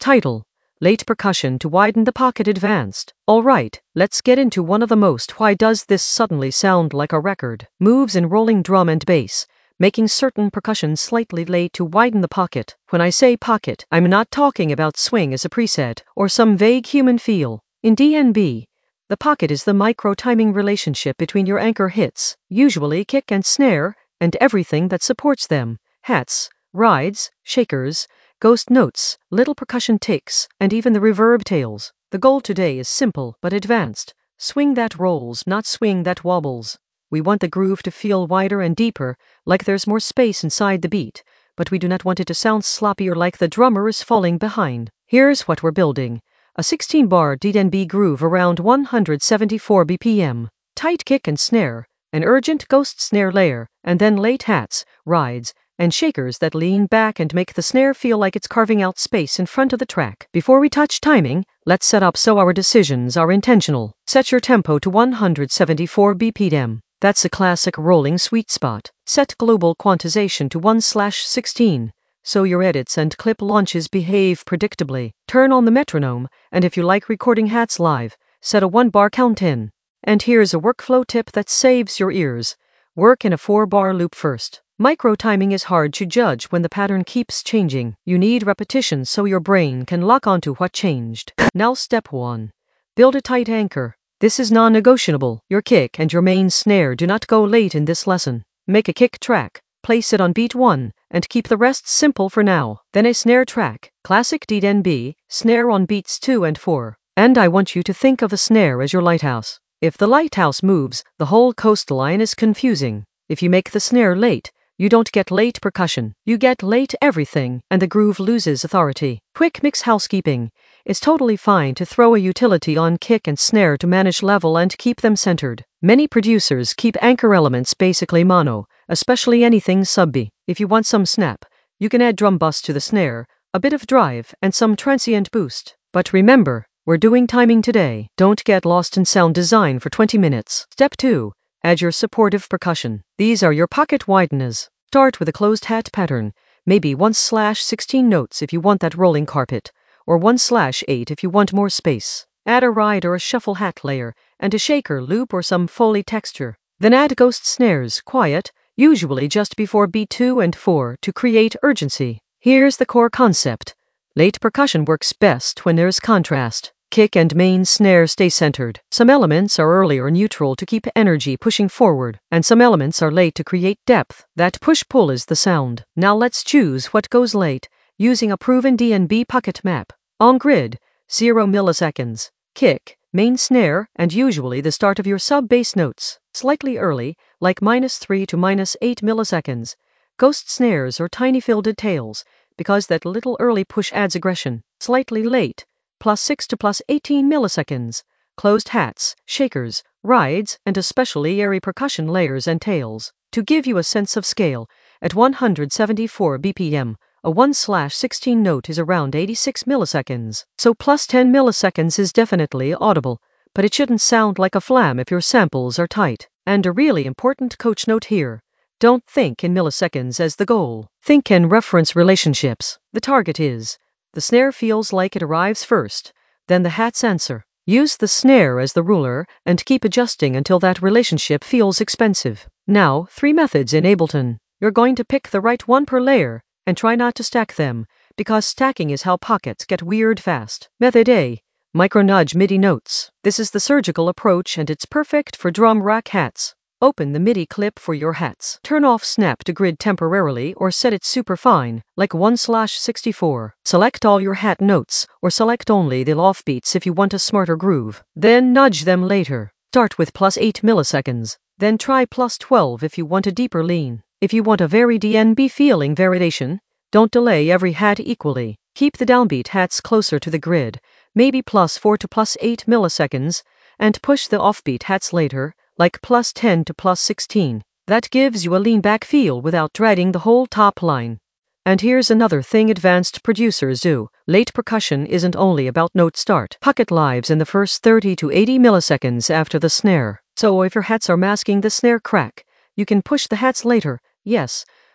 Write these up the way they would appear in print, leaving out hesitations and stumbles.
Title: Late Percussion to Widen the Pocket Advanced. Alright, let's get into one of the most why does this suddenly sound like a record moves in rolling drum and bass, making certain percussion slightly late to widen the pocket. When I say pocket, I'm not talking about swing as a preset or some vague human feel. In DnB, the pocket is the micro-timing relationship between your anchor hits, usually kick and snare, and everything that supports them: hats, rides, shakers, ghost notes, little percussion ticks, and even the reverb tails. The goal today is simple but advanced. Swing that rolls, not swing that wobbles. We want the groove to feel wider and deeper, like there's more space inside the beat, but we do not want it to sound sloppy or like the drummer is falling behind. Here's what we're building: a 16-bar DnB groove around 174 BPM, tight kick and snare, an urgent ghost snare layer, and then late hats, rides, and shakers that lean back and make the snare feel like it's carving out space in front of the track. Before we touch timing, let's set up so our decisions are intentional. Set your tempo to 174 BPM. That's a classic rolling sweet spot. Set global quantization to 1/16, so your edits and clip launches behave predictably. Turn on the metronome, and if you like recording hats live, set a 1-bar count in. And here's a workflow tip that saves your ears. Work in a 4-bar loop first. Micro-timing is hard to judge when the pattern keeps changing. You need repetition so your brain can lock onto what changed. Now step 1. Build a tight anchor. This is non-negotiable. Your kick and your main snare do not go late in this lesson. Make a kick track, place it on beat 1, and keep the rest simple for now. Then a snare track, classic DnB, snare on beats 2 and 4. And I want you to think of a snare as your lighthouse. If the lighthouse moves, the whole coastline is confusing. If you make the snare late, you don't get late percussion, you get late everything, and the groove loses authority. Quick mix housekeeping. It's totally fine to throw a utility on kick and snare to manage level and keep them centered. Many producers keep anchor elements basically mono, especially anything sub-B. If you want some snap, you can add drum bus to the snare, a bit of drive, and some transient boost. But remember, we're doing timing today. Don't get lost in sound design for 20 minutes. Step 2. Add your supportive percussion. These are your pocket wideners. Start with a closed hat pattern, maybe 1/16 notes if you want that rolling carpet, or 1/8 if you want more space. Add a ride or a shuffle hat layer, and a shaker loop or some Foley texture. Then add ghost snares, quiet, usually just before beat 2 and 4 to create urgency. Here's the core concept. Late percussion works best when there's contrast. Kick and main snare stay centered. Some elements are early or neutral to keep energy pushing forward, and some elements are late to create depth. That push-pull is the sound. Now let's choose what goes late, using a proven DnB pocket map. On grid, 0 milliseconds. Kick, main snare, and usually the start of your sub-bass notes. Slightly early, like -3 to -8 milliseconds. Ghost snares or tiny filled tails, because that little early push adds aggression. Slightly late, +6 to +18 milliseconds. Closed hats, shakers, rides, and especially airy percussion layers and tails. To give you a sense of scale, at 174 BPM, a 1/16 note is around 86 milliseconds. So +10 milliseconds is definitely audible, but it shouldn't sound like a flam if your samples are tight. And a really important coach note here. Don't think in milliseconds as the goal. Think in reference relationships. The target is the snare feels like it arrives first, then the hats answer. Use the snare as the ruler and keep adjusting until that relationship feels expensive. Now, 3 methods in Ableton. You're going to pick the right one per layer and try not to stack them, because stacking is how pockets get weird fast. Method A. Micro-nudge MIDI notes. This is the surgical approach and it's perfect for drum rack hats. Open the MIDI clip for your hats. Turn off snap to grid temporarily or set it super fine, like 1/64. Select all your hat notes, or select only the offbeats if you want a smarter groove. Then nudge them later. Start with +8 milliseconds. Then try +12 if you want a deeper lean. If you want a very DnB feeling variation, don't delay every hat equally. Keep the downbeat hats closer to the grid, maybe +4 to +8 milliseconds, and push the offbeat hats later, like +10 to +16. That gives you a lean back feel without dreading the whole top line. And here's another thing advanced producers do. Late percussion isn't only about note start. Pocket lives in the first 30 to 80 milliseconds after the snare. So if your hats are masking the snare crack, you can push the hats later, yes,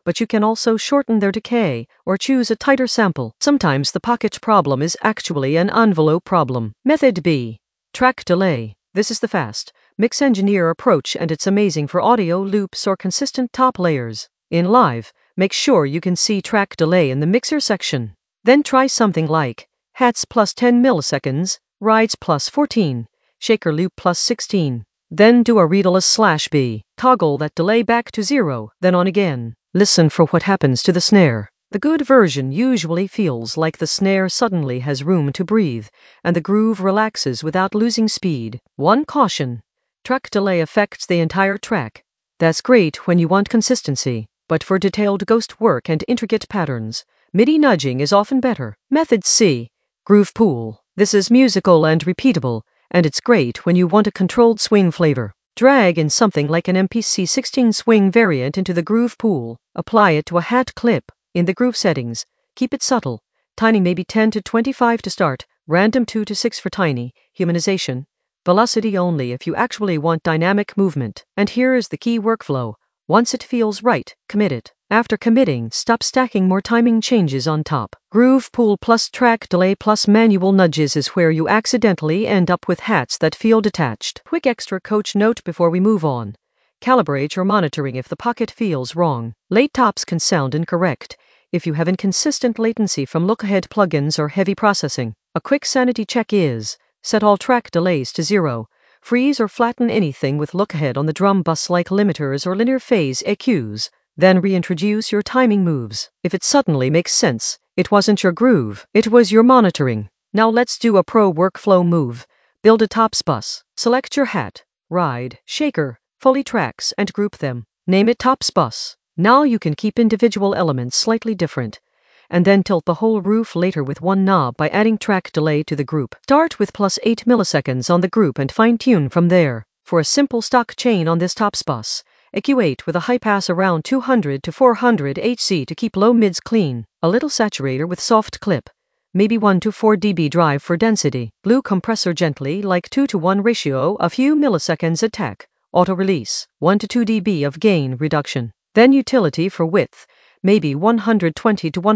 but you can also shorten their decay or choose a tighter sample. Sometimes the pocket problem is actually an envelope problem. Method B. Track delay. This is the fast, mix engineer approach, and it's amazing for audio loops or consistent top layers. In Live, make sure you can see track delay in the mixer section. Then try something like hats plus 10 milliseconds, rides plus 14, shaker loop plus 16. Then do a readless/B. Toggle that delay back to 0, then on again. Listen for what happens to the snare. The good version usually feels like the snare suddenly has room to breathe, and the groove relaxes without losing speed. One caution: track delay affects the entire track. That's great when you want consistency, but for detailed ghost work and intricate patterns, MIDI nudging is often better. Method C. Groove pool. This is musical and repeatable, and it's great when you want a controlled swing flavor. Drag in something like an MPC 16 swing variant into the groove pool. Apply it to a hat clip. In the groove settings, keep it subtle. Tiny maybe 10 to 25 to start, random 2 to 6 for tiny, humanization, velocity only if you actually want dynamic movement. And here is the key workflow. Once it feels right, commit it. After committing, stop stacking more timing changes on top. Groove pool plus track delay plus manual nudges is where you accidentally end up with hats that feel detached. Quick extra coach note before we move on. Calibrate your monitoring if the pocket feels wrong. Late tops can sound incorrect if you have inconsistent latency from look-ahead plugins or heavy processing. A quick sanity check is: set all track delays to 0. Freeze or flatten anything with look-ahead on the drum bus like limiters or linear phase EQs. Then reintroduce your timing moves. If it suddenly makes sense, it wasn't your groove, it was your monitoring. Now let's do a pro workflow move. Build a tops bus. Select your hat, ride, shaker, Foley tracks and group them. Name it tops bus. Now you can keep individual elements slightly different, and then tilt the whole roof later with one knob by adding track delay to the group. Start with plus 8 milliseconds on the group and fine-tune from there. For a simple stock chain on this tops bus, EQ8 with a high pass around 200 to 400 Hz to keep low mids clean. A little saturator with soft clip. Maybe 1 to 4 dB drive for density. Blue compressor gently like 2 to 1 ratio, a few milliseconds attack. Auto release, 1 to 2 dB of gain reduction. Then utility for width, maybe 120 to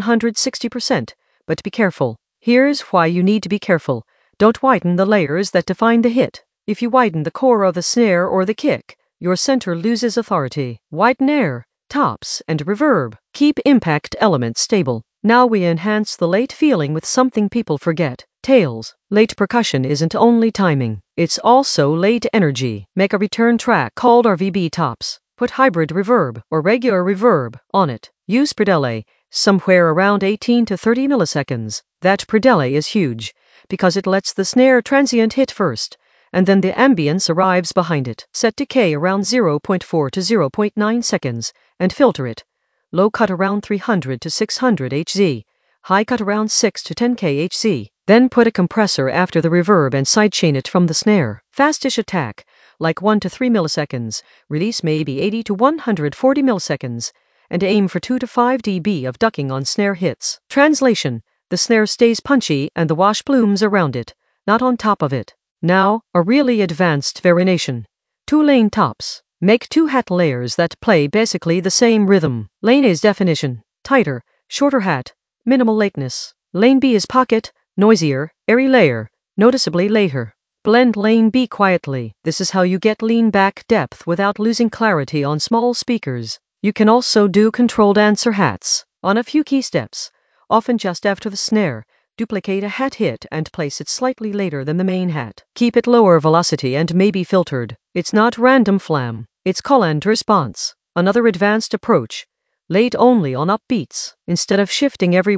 160%, but be careful. Here's why you need to be careful. Don't widen the layers that define the hit. If you widen the core of the snare or the kick, your center loses authority. Widen air, tops, and reverb. Keep impact elements stable. Now we enhance the late feeling with something people forget. Tails. Late percussion isn't only timing, it's also late energy. Make a return track called RVB tops. Put hybrid reverb or regular reverb on it. Use pre-delay, somewhere around 18 to 30 milliseconds. That pre-delay is huge, because it lets the snare transient hit first, and then the ambience arrives behind it. Set decay around 0.4 to 0.9 seconds, and filter it. Low cut around 300 to 600 Hz, high cut around 6 to 10 kHz. Then put a compressor after the reverb and sidechain it from the snare. Fastish attack, like 1 to 3 milliseconds, release maybe 80 to 140 milliseconds, and aim for 2 to 5 dB of ducking on snare hits. Translation: the snare stays punchy and the wash blooms around it, not on top of it. Now, a really advanced variation. 2-lane tops. Make 2 hat layers that play basically the same rhythm. Lane A's definition: tighter, shorter hat, minimal lateness. Lane B is pocket, noisier, airy layer, noticeably later. Blend lane B quietly. This is how you get lean back depth without losing clarity on small speakers. You can also do controlled answer hats on a few key steps, often just after the snare. Duplicate a hat hit and place it slightly later than the main hat. Keep it lower velocity and maybe filtered. It's not random flam, it's call and response. Another advanced approach: late only on upbeats. Instead of shifting every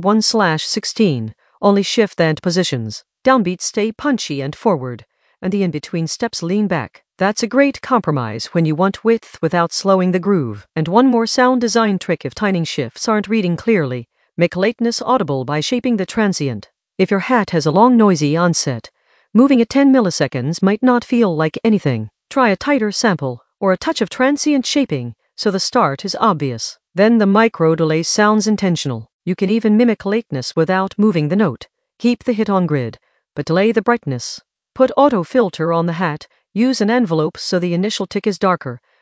1/16, only shift the end positions. Downbeats stay punchy and forward, and the in-between steps lean back. That's a great compromise when you want width without slowing the groove. And one more sound design trick: if timing shifts aren't reading clearly, make lateness audible by shaping the transient. If your hat has a long noisy onset, moving at 10 milliseconds might not feel like anything. Try a tighter sample, or a touch of transient shaping, so the start is obvious. Then the micro delay sounds intentional. You can even mimic lateness without moving the note. Keep the hit on grid, but delay the brightness. Put auto filter on the hat, use an envelope so the initial tick is darker,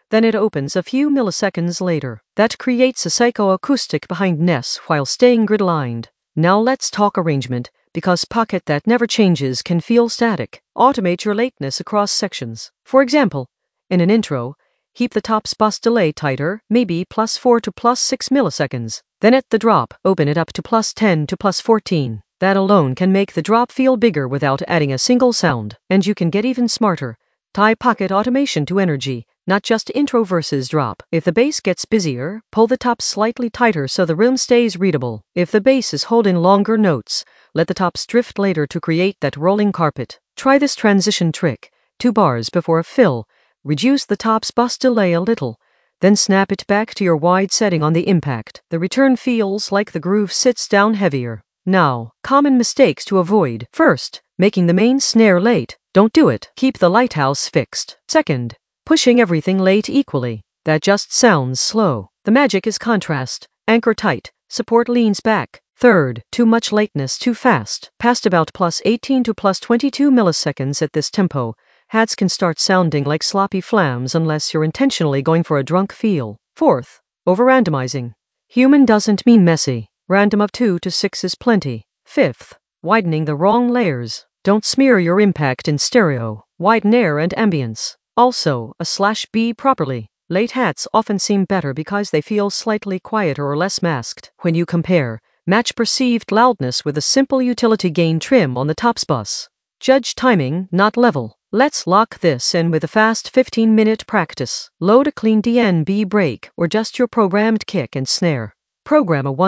then it opens a few milliseconds later. That creates a psychoacoustic behindness while staying grid-aligned. Now let's talk arrangement, because pocket that never changes can feel static. Automate your lateness across sections. For example, in an intro, keep the top's bus delay tighter, maybe +4 to +6 milliseconds. Then at the drop, open it up to +10 to +14. That alone can make the drop feel bigger without adding a single sound. And you can get even smarter. Tie pocket automation to energy, not just intro versus drop. If the bass gets busier, pull the top slightly tighter so the room stays readable. If the bass is holding longer notes, let the tops drift later to create that rolling carpet. Try this transition trick. 2 bars before a fill, reduce the top's bus delay a little, then snap it back to your wide setting on the impact. The return feels like the groove sits down heavier. Now, common mistakes to avoid. First, making the main snare late. Don't do it. Keep the lighthouse fixed. Second, pushing everything late equally. That just sounds slow. The magic is contrast. Anchor tight. Support leans back. Third, too much lateness too fast. Past about +18 to +22 milliseconds at this tempo, hats can start sounding like sloppy flams unless you're intentionally going for a drunk feel. Fourth, over-randomizing. Human doesn't mean messy. Random of 2 to 6 is plenty. Fifth, widening the wrong layers. Don't smear your impact in stereo. Widen air and ambience. Also, /B properly. Late hats often seem better because they feel slightly quieter or less masked. When you compare, match perceived loudness with a simple utility gain trim on the top's bus. Judge timing, not level. Let's lock this in with a fast 15-minute practice. Load a clean DNB break or just your programmed kick and snare. Program a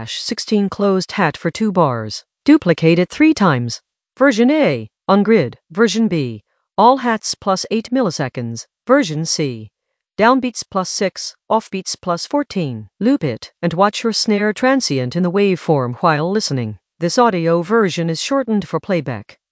1/16 closed hat for 2 bars. Duplicate it 3 times. Version A, on grid. Version B, all hats +8 milliseconds. Version C, downbeats +6, offbeats +14. Loop it, and watch your snare transient in the waveform while listening. This audio version is shortened for playback.